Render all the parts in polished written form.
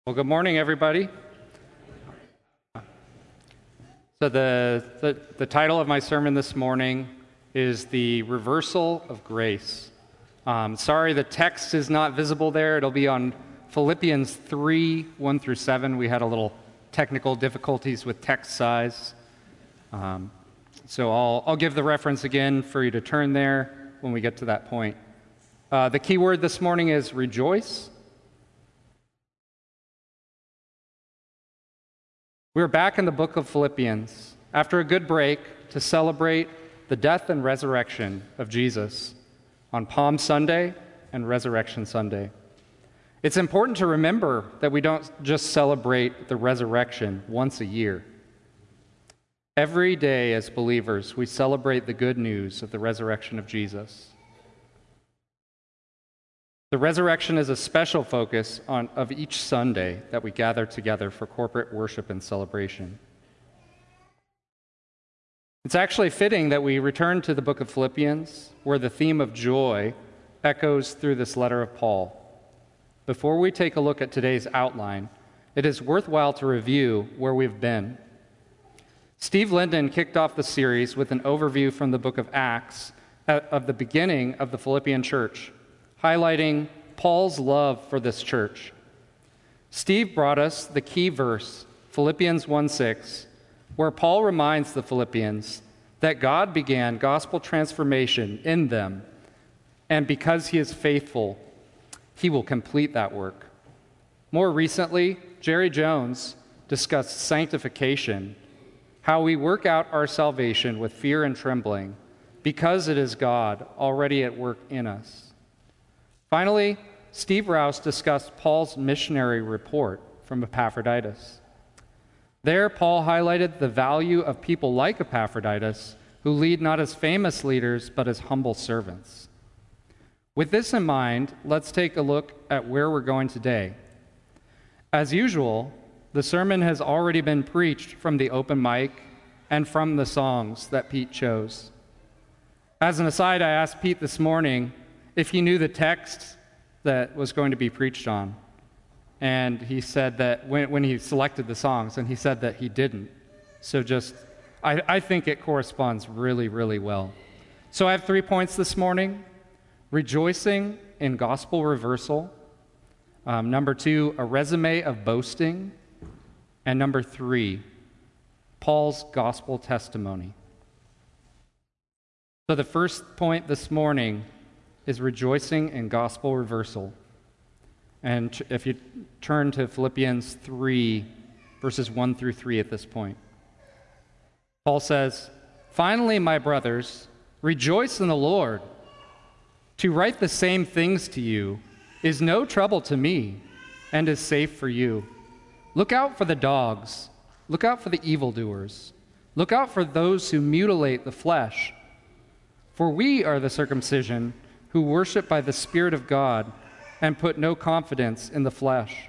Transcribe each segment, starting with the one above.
Well, good morning, everybody. So the title of my sermon this morning is The Reversal of Grace. Sorry, the text is not visible there. It'll be on Philippians 3, 1 through 7. We had a little technical difficulties with text size. So I'll give the reference again for you to turn there when we get to that point. The key word this morning is rejoice. We're back in the book of Philippians after a good break to celebrate the death and resurrection of Jesus on Palm Sunday and Resurrection Sunday. It's important to remember that we don't just celebrate the resurrection once a year. Every day as believers, we celebrate the good news of the resurrection of Jesus. The resurrection is a special focus of each Sunday that we gather together for corporate worship and celebration. It's actually fitting that we return to the book of Philippians, where the theme of joy echoes through this letter of Paul. Before we take a look at today's outline, it is worthwhile to review where we've been. Steve Linden kicked off the series with an overview from the book of Acts of the beginning of the Philippian church, highlighting Paul's love for this church. Steve brought us the key verse, Philippians 1:6, where Paul reminds the Philippians that God began gospel transformation in them, and because he is faithful, he will complete that work. More recently, Jerry Jones discussed sanctification, how we work out our salvation with fear and trembling, because it is God already at work in us. Finally, Steve Rouse discussed Paul's missionary report from Epaphroditus. There, Paul highlighted the value of people like Epaphroditus, who lead not as famous leaders, but as humble servants. With this in mind, let's take a look at where we're going today. As usual, the sermon has already been preached from the open mic and from the songs that Pete chose. As an aside, I asked Pete this morning if he knew the text that was going to be preached on. And he said that when he selected the songs, and he said that he didn't. So I think it corresponds really, really well. So I have 3 points this morning. Rejoicing in gospel reversal. Number 2, a resume of boasting. And number 3, Paul's gospel testimony. So the first point this morning is rejoicing in gospel reversal. And if you turn to Philippians 3, verses 1 through 3 at this point, Paul says, "Finally, my brothers, rejoice in the Lord. To write the same things to you is no trouble to me and is safe for you. Look out for the dogs. Look out for the evildoers. Look out for those who mutilate the flesh. For we are the circumcision who worship by the Spirit of God and put no confidence in the flesh."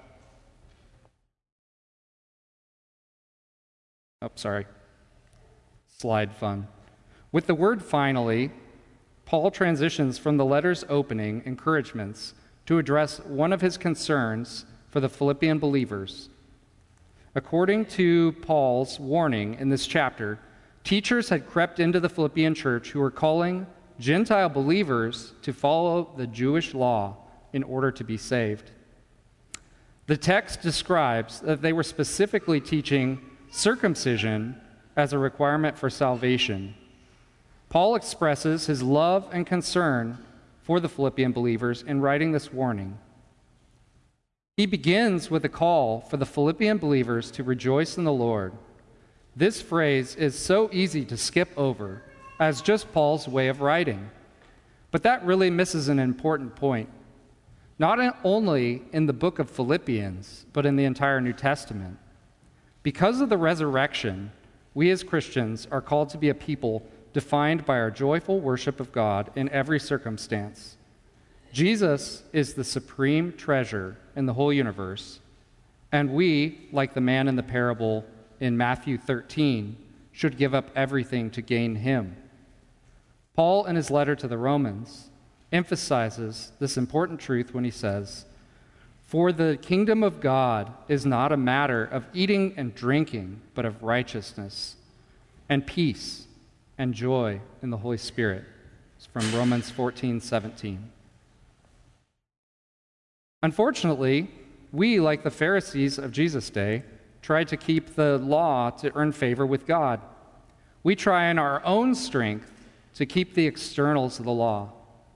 Slide fun. With the word finally, Paul transitions from the letter's opening encouragements to address one of his concerns for the Philippian believers. According to Paul's warning in this chapter, teachers had crept into the Philippian church who were calling Gentile believers to follow the Jewish law in order to be saved. The text describes that they were specifically teaching circumcision as a requirement for salvation. Paul expresses his love and concern for the Philippian believers in writing this warning. He begins with a call for the Philippian believers to rejoice in the Lord. This phrase is so easy to skip over as just Paul's way of writing. But that really misses an important point. Not only in the book of Philippians, but in the entire New Testament. Because of the resurrection, we as Christians are called to be a people defined by our joyful worship of God in every circumstance. Jesus is the supreme treasure in the whole universe, and we, like the man in the parable in Matthew 13, should give up everything to gain him. Paul, in his letter to the Romans, emphasizes this important truth when he says, For the kingdom of God is not a matter of eating and drinking, but of righteousness and peace and joy in the Holy Spirit. It's from Romans 14:17. Unfortunately, we, like the Pharisees of Jesus' day, tried to keep the law to earn favor with God. We try in our own strength to keep the externals of the law.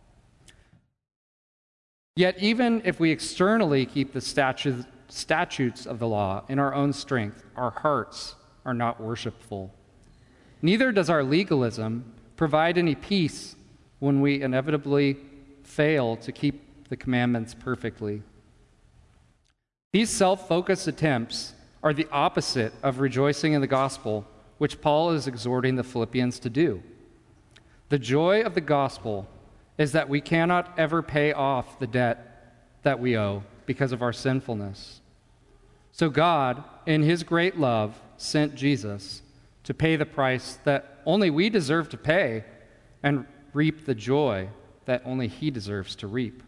Yet even if we externally keep the statutes of the law in our own strength, our hearts are not worshipful. Neither does our legalism provide any peace when we inevitably fail to keep the commandments perfectly. These self-focused attempts are the opposite of rejoicing in the gospel, which Paul is exhorting the Philippians to do. The joy of the gospel is that we cannot ever pay off the debt that we owe because of our sinfulness. So God, in his great love, sent Jesus to pay the price that only we deserve to pay and reap the joy that only he deserves to reap.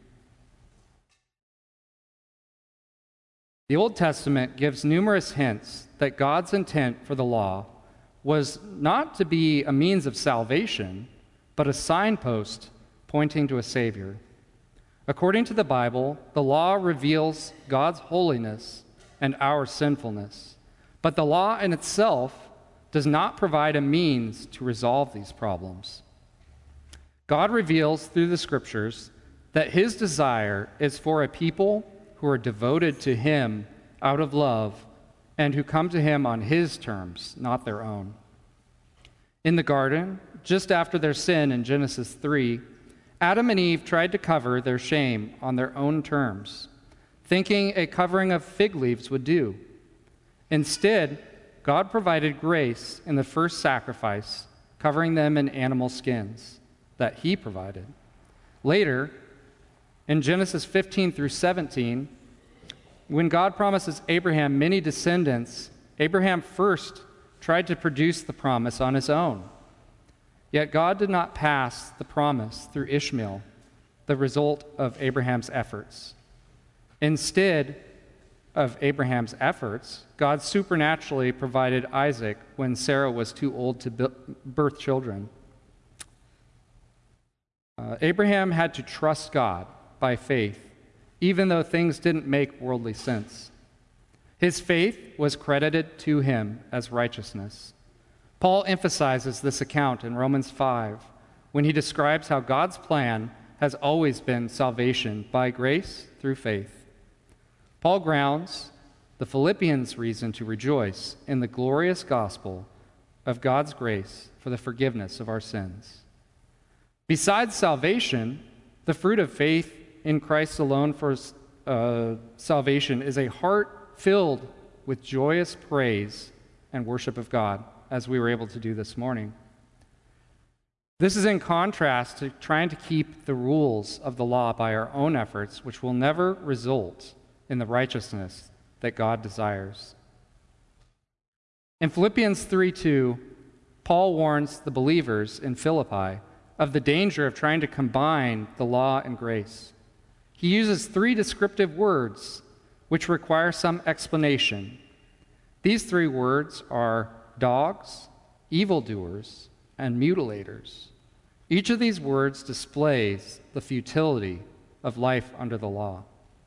The Old Testament gives numerous hints that God's intent for the law was not to be a means of salvation, but a signpost pointing to a Savior. According to the Bible, the law reveals God's holiness and our sinfulness, but the law in itself does not provide a means to resolve these problems. God reveals through the Scriptures that his desire is for a people who are devoted to him out of love and who come to him on his terms, not their own. In the garden, just after their sin in Genesis 3, Adam and Eve tried to cover their shame on their own terms, thinking a covering of fig leaves would do. Instead, God provided grace in the first sacrifice, covering them in animal skins that he provided. Later, in Genesis 15 through 17, when God promises Abraham many descendants, Abraham first tried to produce the promise on his own. Yet God did not pass the promise through Ishmael, the result of Abraham's efforts. Instead of Abraham's efforts, God supernaturally provided Isaac when Sarah was too old to birth children. Abraham had to trust God by faith, even though things didn't make worldly sense. His faith was credited to him as righteousness. Paul emphasizes this account in Romans 5 when he describes how God's plan has always been salvation by grace through faith. Paul grounds the Philippians' reason to rejoice in the glorious gospel of God's grace for the forgiveness of our sins. Besides salvation, the fruit of faith in Christ alone for salvation is a heart filled with joyous praise and worship of God, as we were able to do this morning. This is in contrast to trying to keep the rules of the law by our own efforts, which will never result in the righteousness that God desires. In Philippians 3:2, Paul warns the believers in Philippi of the danger of trying to combine the law and grace. He uses 3 descriptive words which require some explanation. These 3 words are dogs, evildoers, and mutilators. Each of these words displays the futility of life under the law.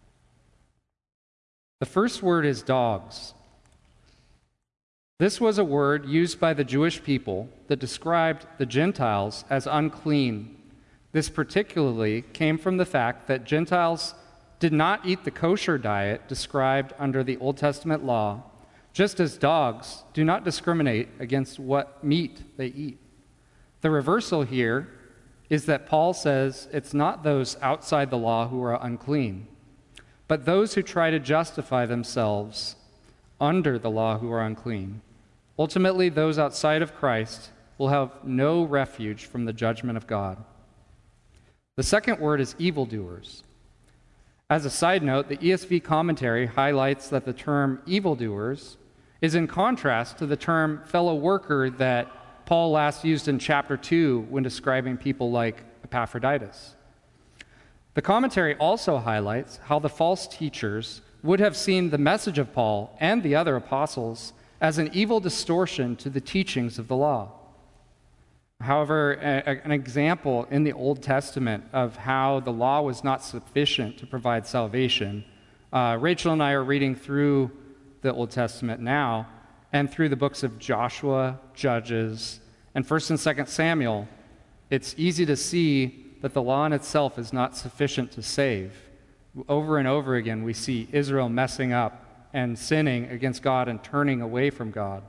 The first word is dogs. This was a word used by the Jewish people that described the Gentiles as unclean. This particularly came from the fact that Gentiles did not eat the kosher diet described under the Old Testament law, just as dogs do not discriminate against what meat they eat. The reversal here is that Paul says it's not those outside the law who are unclean, but those who try to justify themselves under the law who are unclean. Ultimately, those outside of Christ will have no refuge from the judgment of God. The second word is evildoers. As a side note, the ESV commentary highlights that the term evildoers is in contrast to the term fellow worker that Paul last used in chapter 2 when describing people like Epaphroditus. The commentary also highlights how the false teachers would have seen the message of Paul and the other apostles as an evil distortion to the teachings of the law. However, an example in the Old Testament of how the law was not sufficient to provide salvation, Rachel and I are reading through the Old Testament now, and through the books of Joshua, Judges, and 1st and 2nd Samuel, it's easy to see that the law in itself is not sufficient to save. Over and over again, we see Israel messing up and sinning against God and turning away from God.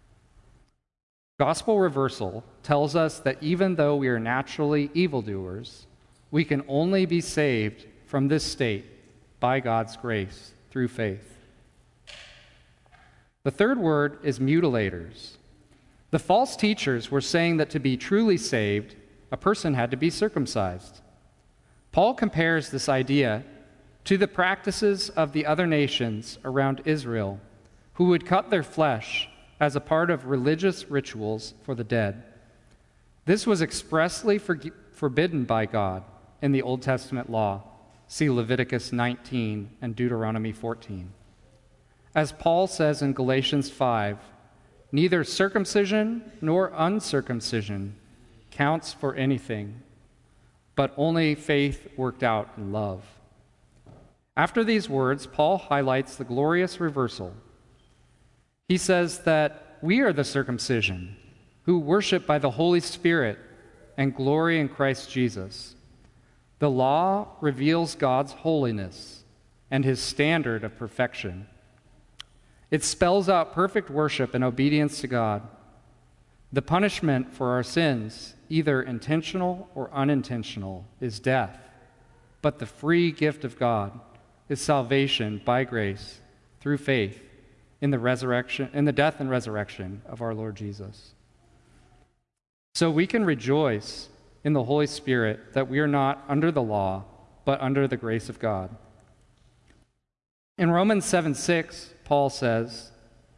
Gospel reversal tells us that even though we are naturally evildoers, we can only be saved from this state by God's grace through faith. The third word is mutilators. The false teachers were saying that to be truly saved, a person had to be circumcised. Paul compares this idea to the practices of the other nations around Israel, who would cut their flesh as a part of religious rituals for the dead. This was expressly forbidden by God in the Old Testament law. See Leviticus 19 and Deuteronomy 14. As Paul says in Galatians 5, neither circumcision nor uncircumcision counts for anything, but only faith worked out in love. After these words, Paul highlights the glorious reversal. He says that we are the circumcision who worship by the Holy Spirit and glory in Christ Jesus. The law reveals God's holiness and his standard of perfection. It spells out perfect worship and obedience to God. The punishment for our sins, either intentional or unintentional, is death. But the free gift of God is salvation by grace through faith in the death and resurrection of our Lord Jesus. So we can rejoice in the Holy Spirit that we are not under the law, but under the grace of God. In Romans 7:6, Paul says,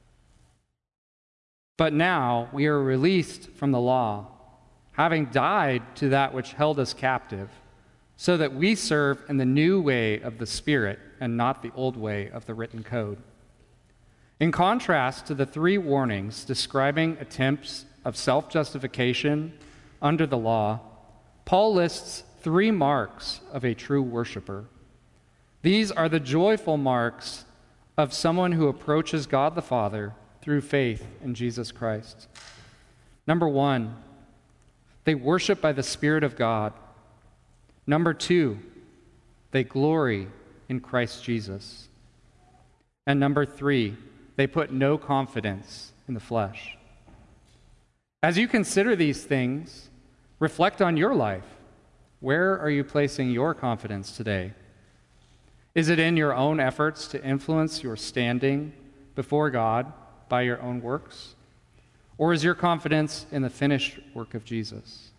"But now we are released from the law, having died to that which held us captive, so that we serve in the new way of the Spirit and not the old way of the written code." In contrast to the three warnings describing attempts of self-justification under the law, Paul lists three marks of a true worshiper. These are the joyful marks of someone who approaches God the Father through faith in Jesus Christ. Number one, they worship by the Spirit of God. Number two, they glory in Christ Jesus. And number three, they put no confidence in the flesh. As you consider these things, reflect on your life. Where are you placing your confidence today? Is it in your own efforts to influence your standing before God by your own works? Or is your confidence in the finished work of Jesus?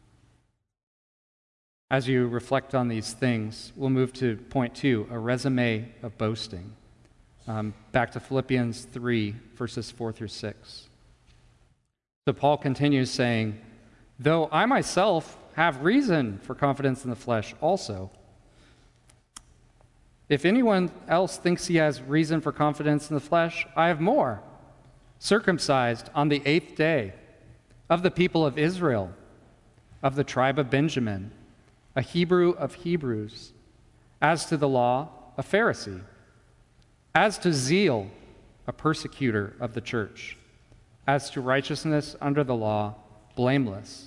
As you reflect on these things, we'll move to point 2, a resume of boasting. Back to Philippians 3, verses 4 through 6. So Paul continues saying, "Though I myself have reason for confidence in the flesh also. If anyone else thinks he has reason for confidence in the flesh, I have more. Circumcised on the 8th day, of the people of Israel, of the tribe of Benjamin, a Hebrew of Hebrews, as to the law, a Pharisee, as to zeal, a persecutor of the church, as to righteousness under the law, blameless."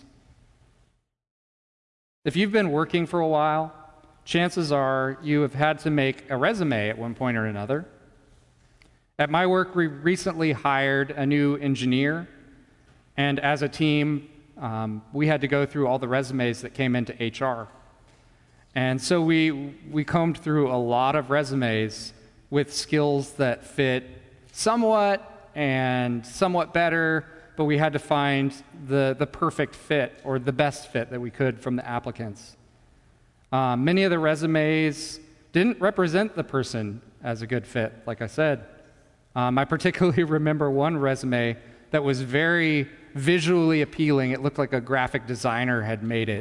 If you've been working for a while, chances are you have had to make a resume at one point or another. At my work, we recently hired a new engineer, and as a team, we had to go through all the resumes that came into HR. And so we combed through a lot of resumes with skills that fit somewhat and somewhat better, but we had to find the perfect fit or the best fit that we could from the applicants. Many of the resumes didn't represent the person as a good fit, like I said. I particularly remember one resume that was very visually appealing. It looked like a graphic designer had made it.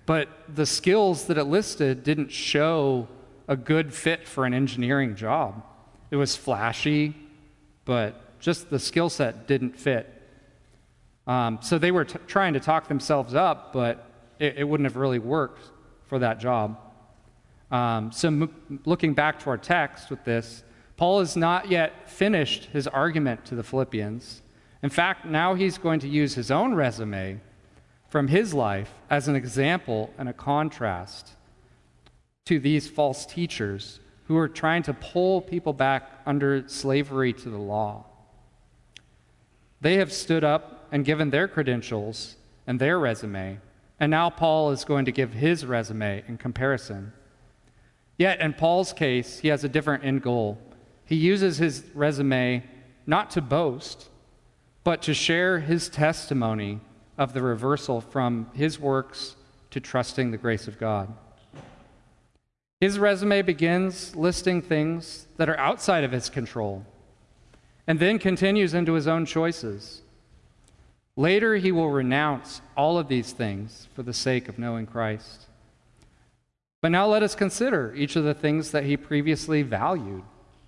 but the skills that it listed didn't show a good fit for an engineering job. It was flashy, but just the skill set didn't fit. So they were trying to talk themselves up, but it wouldn't have really worked for that job. Looking back to our text with this, Paul has not yet finished his argument to the Philippians. In fact, now he's going to use his own resume from his life as an example and a contrast to these false teachers who are trying to pull people back under slavery to the law. They have stood up and given their credentials and their resume, and now Paul is going to give his resume in comparison. Yet in Paul's case, he has a different end goal. He uses his resume not to boast, but to share his testimony of the reversal from his works to trusting the grace of God. His resume begins listing things that are outside of his control, and then continues into his own choices. Later, he will renounce all of these things for the sake of knowing Christ. But now let us consider each of the things that he previously valued.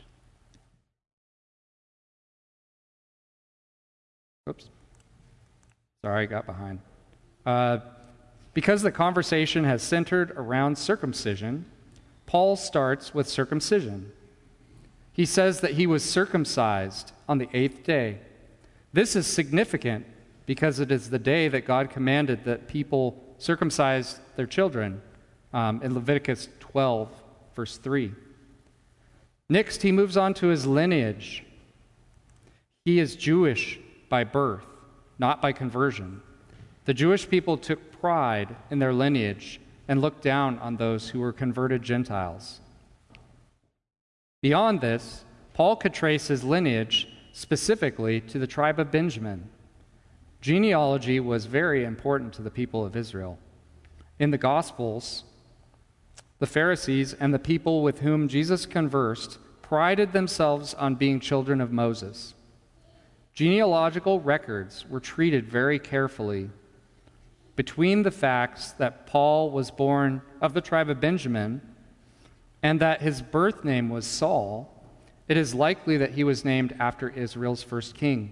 Oops. Sorry, I got behind. Because the conversation has centered around circumcision, Paul starts with circumcision. He says that he was circumcised on the 8th day. This is significant because it is the day that God commanded that people circumcise their children in Leviticus 12, verse 3. Next, he moves on to his lineage. He is Jewish by birth, not by conversion. The Jewish people took pride in their lineage and looked down on those who were converted Gentiles. Beyond this, Paul could trace his lineage specifically to the tribe of Benjamin. Genealogy was very important to the people of Israel. In the Gospels, the Pharisees and the people with whom Jesus conversed prided themselves on being children of Moses. Genealogical records were treated very carefully. Between the facts that Paul was born of the tribe of Benjamin and that his birth name was Saul, it is likely that he was named after Israel's first king.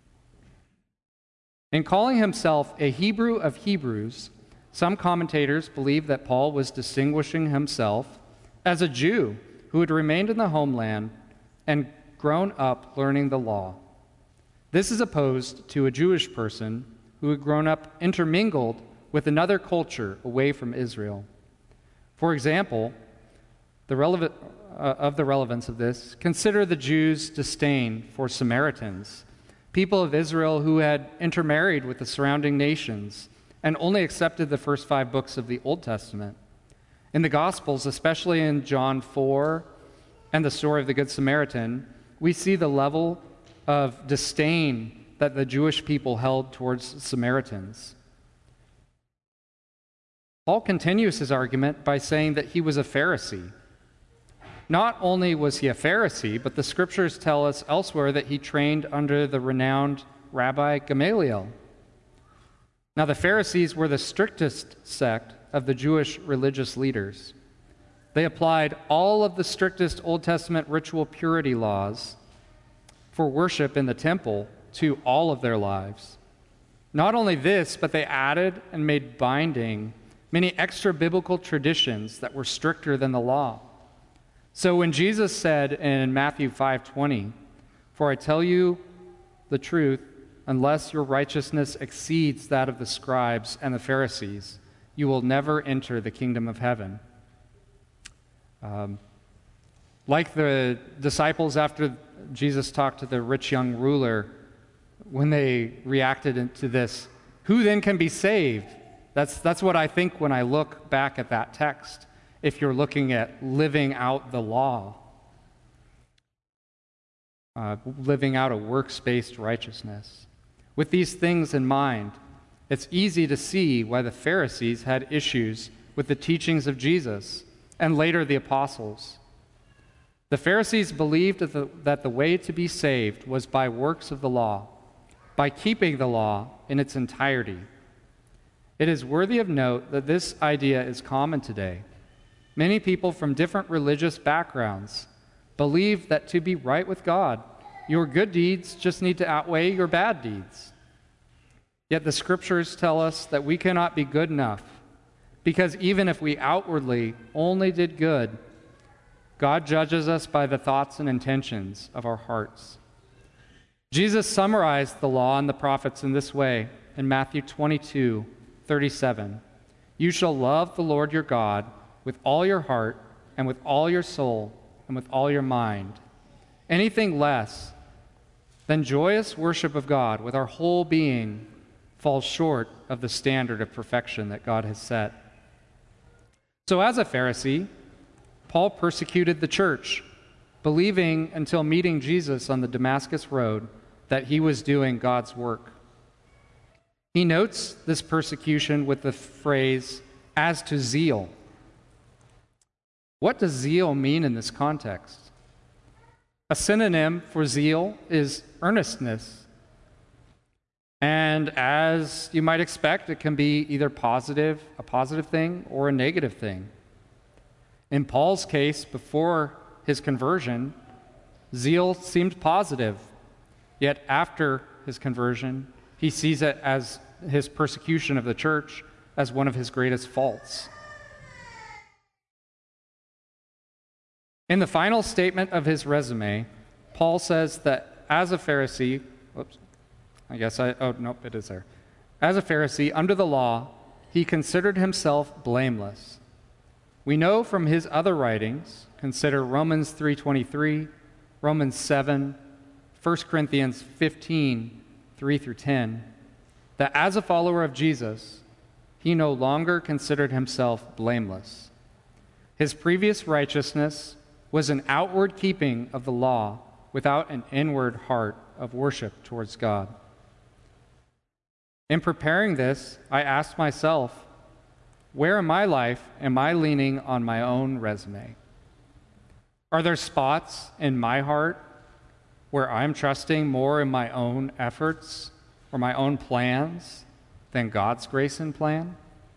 In calling himself a Hebrew of Hebrews, some commentators believe that Paul was distinguishing himself as a Jew who had remained in the homeland and grown up learning the law. This is opposed to a Jewish person who had grown up intermingled with another culture away from Israel. For example, the relevance of this, consider the Jews' disdain for Samaritans, people of Israel who had intermarried with the surrounding nations and only accepted the first 5 books of the Old Testament. In the Gospels, especially in John 4 and the story of the Good Samaritan, we see the level of disdain that the Jewish people held towards Samaritans. Paul continues his argument by saying that he was a Pharisee. Not only was he a Pharisee, but the scriptures tell us elsewhere that he trained under the renowned Rabbi Gamaliel. Now, the Pharisees were the strictest sect of the Jewish religious leaders. They applied all of the strictest Old Testament ritual purity laws for worship in the temple to all of their lives. Not only this, but they added and made binding many extra biblical traditions that were stricter than the law. So when Jesus said in Matthew 5:20, "For I tell you the truth, unless your righteousness exceeds that of the scribes and the Pharisees, you will never enter the kingdom of heaven." Like the disciples after Jesus talked to the rich young ruler, when they reacted to this, who then can be saved? That's what I think when I look back at that text, if you're looking at living out the law, living out a works-based righteousness. With these things in mind, it's easy to see why the Pharisees had issues with the teachings of Jesus and later the apostles. The Pharisees believed that the way to be saved was by works of the law, by keeping the law in its entirety. It is worthy of note that this idea is common today. Many people from different religious backgrounds believe that to be right with God, your good deeds just need to outweigh your bad deeds. Yet the Scriptures tell us that we cannot be good enough, because even if we outwardly only did good, God judges us by the thoughts and intentions of our hearts. Jesus summarized the law and the prophets in this way in Matthew 22:37. You shall love the Lord your God with all your heart and with all your soul and with all your mind. Anything less than joyous worship of God with our whole being falls short of the standard of perfection that God has set. So as a Pharisee, Paul persecuted the church, believing until meeting Jesus on the Damascus road that he was doing God's work. He notes this persecution with the phrase, as to zeal. What does zeal mean in this context? A synonym for zeal is earnestness. And as you might expect, it can be either a positive thing, or a negative thing. In Paul's case, before his conversion, zeal seemed positive. Yet after his conversion, he sees it as his persecution of the church as one of his greatest faults. In the final statement of his resume, Paul says that as a Pharisee, as a Pharisee under the law, he considered himself blameless. We know from his other writings, consider Romans 3:23, Romans 7, 1 Corinthians 15, 3 through 10, that as a follower of Jesus, he no longer considered himself blameless. His previous righteousness was an outward keeping of the law without an inward heart of worship towards God. In preparing this, I asked myself, where in my life am I leaning on my own resume? Are there spots in my heart where I'm trusting more in my own efforts or my own plans than God's grace and plan?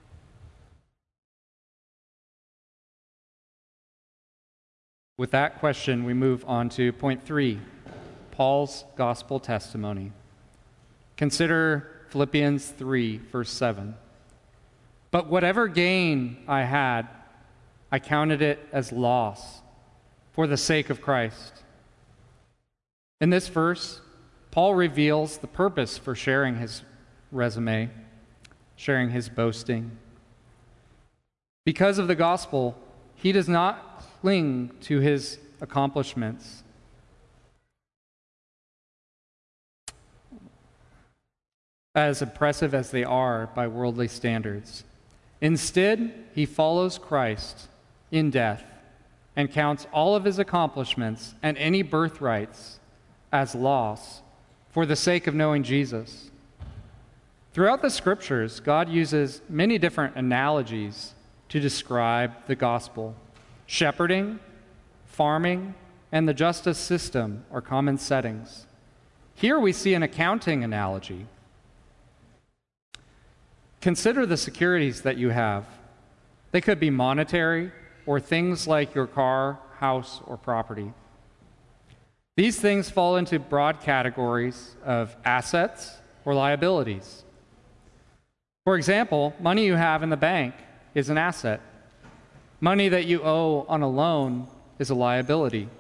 With that question, we move on to point 3, Paul's gospel testimony. Consider Philippians 3, verse 7. But whatever gain I had, I counted it as loss for the sake of Christ. In this verse, Paul reveals the purpose for sharing his resume, sharing his boasting. Because of the gospel, he does not cling to his accomplishments. As impressive as they are by worldly standards. Instead, he follows Christ in death and counts all of his accomplishments and any birthrights as loss for the sake of knowing Jesus. Throughout the Scriptures, God uses many different analogies to describe the gospel. Shepherding, farming, and the justice system are common settings. Here we see an accounting analogy. Consider the securities that you have. They could be monetary or things like your car, house, or property. These things fall into broad categories of assets or liabilities. For example, money you have in the bank is an asset. Money that you owe on a loan is a liability.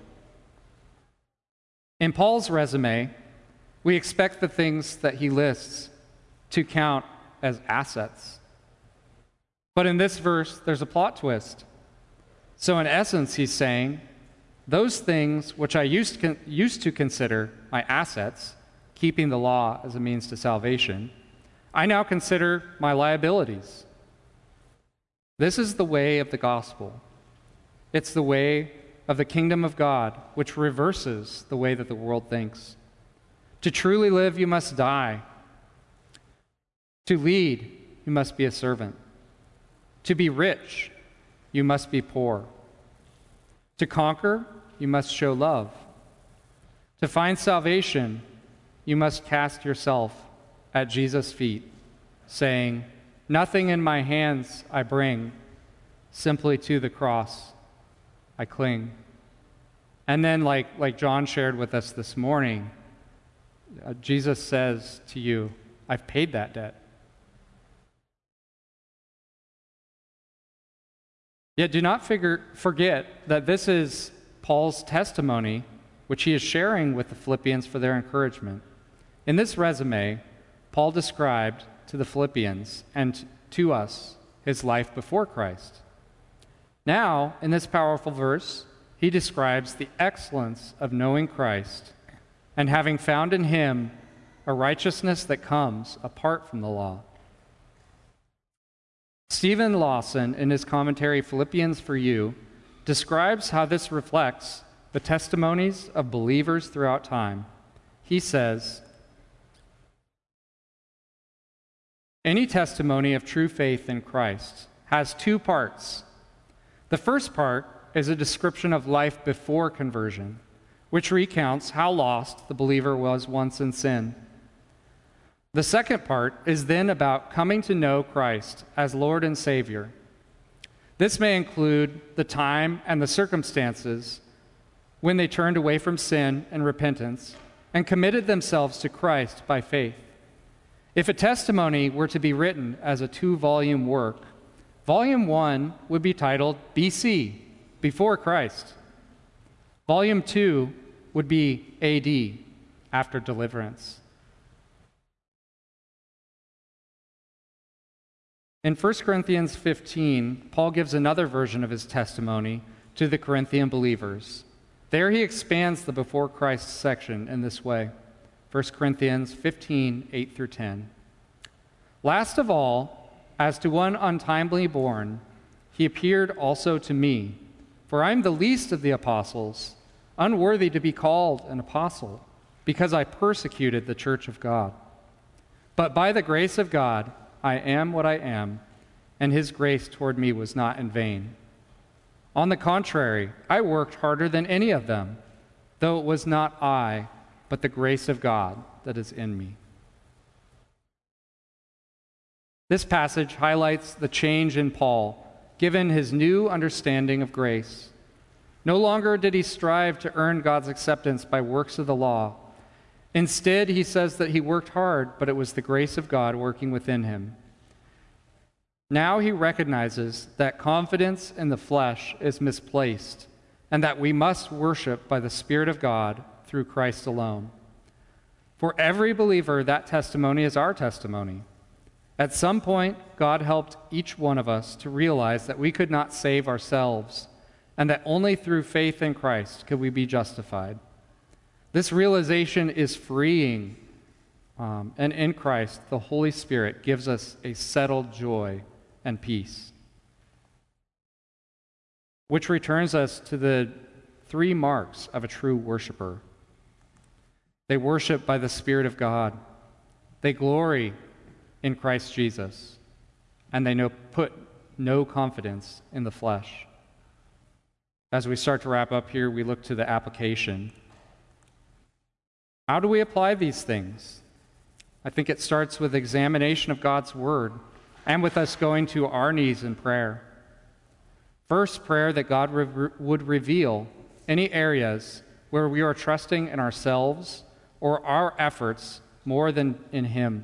In Paul's resume, we expect the things that he lists to count as assets. But in this verse, there's a plot twist. So in essence, he's saying, those things which I used to consider my assets, keeping the law as a means to salvation, I now consider my liabilities. This is the way of the gospel. It's the way of the kingdom of God, which reverses the way that the world thinks. To truly live, you must die. To lead, you must be a servant. To be rich, you must be poor. To conquer, you must show love. To find salvation, you must cast yourself at Jesus' feet, saying, Nothing in my hands I bring, simply to the cross I cling. And then, like John shared with us this morning, Jesus says to you, I've paid that debt. Yet do not forget that this is Paul's testimony, which he is sharing with the Philippians for their encouragement. In this resume, Paul described to the Philippians and to us his life before Christ. Now, in this powerful verse, he describes the excellence of knowing Christ and having found in him a righteousness that comes apart from the law. Stephen Lawson, in his commentary Philippians for You, describes how this reflects the testimonies of believers throughout time. He says, any testimony of true faith in Christ has two parts. The first part is a description of life before conversion, which recounts how lost the believer was once in sin. The second part is then about coming to know Christ as Lord and Savior. This may include the time and the circumstances when they turned away from sin and repentance and committed themselves to Christ by faith. If a testimony were to be written as a 2-volume work, Volume 1 would be titled BC, Before Christ. Volume 2 would be AD, After Deliverance. In 1 Corinthians 15, Paul gives another version of his testimony to the Corinthian believers. There he expands the before Christ section in this way. 1 Corinthians 15, 8 through 10. Last of all, as to one untimely born, he appeared also to me. For I am the least of the apostles, unworthy to be called an apostle, because I persecuted the church of God. But by the grace of God, I am what I am, and his grace toward me was not in vain. On the contrary, I worked harder than any of them, though it was not I, but the grace of God that is in me. This passage highlights the change in Paul, given his new understanding of grace. No longer did he strive to earn God's acceptance by works of the law. Instead, he says that he worked hard, but it was the grace of God working within him. Now he recognizes that confidence in the flesh is misplaced and that we must worship by the Spirit of God through Christ alone. For every believer, that testimony is our testimony. At some point, God helped each one of us to realize that we could not save ourselves and that only through faith in Christ could we be justified. This realization is freeing, and in Christ, the Holy Spirit gives us a settled joy and peace. Which returns us to the 3 marks of a true worshiper. They worship by the Spirit of God. They glory in Christ Jesus. And they put no confidence in the flesh. As we start to wrap up here, we look to the application. How do we apply these things? I think it starts with examination of God's Word and with us going to our knees in prayer. First, prayer that God would reveal any areas where we are trusting in ourselves or our efforts more than in Him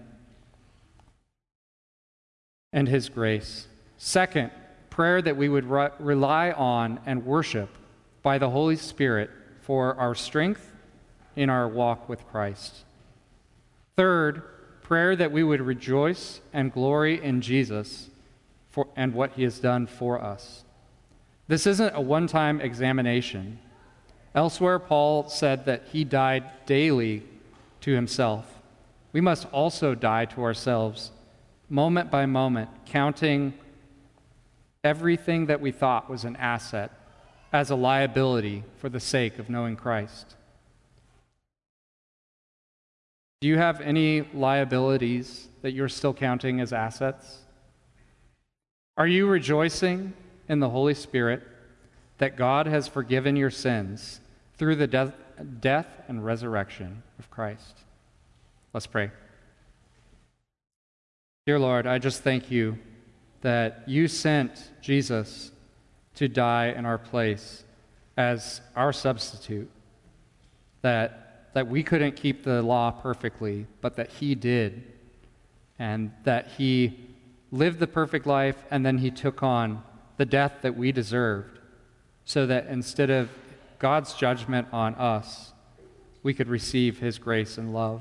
and His grace. Second, prayer that we would rely on and worship by the Holy Spirit for our strength in our walk with Christ. Third, prayer that we would rejoice and glory in Jesus and what He has done for us. This isn't a one-time examination. Elsewhere, Paul said that he died daily to himself. We must also die to ourselves, moment by moment, counting everything that we thought was an asset as a liability for the sake of knowing Christ. Do you have any liabilities that you're still counting as assets? Are you rejoicing in the Holy Spirit that God has forgiven your sins through the death and resurrection of Christ? Let's pray. Dear Lord, I just thank you that you sent Jesus to die in our place as our substitute, that we couldn't keep the law perfectly, but that he did, and that he lived the perfect life, and then he took on the death that we deserved, so that instead of God's judgment on us, we could receive his grace and love.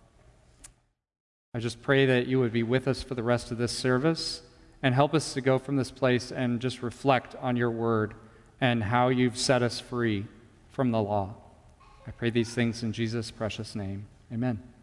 I just pray that you would be with us for the rest of this service and help us to go from this place and just reflect on your word and how you've set us free from the law. I pray these things in Jesus' precious name. Amen.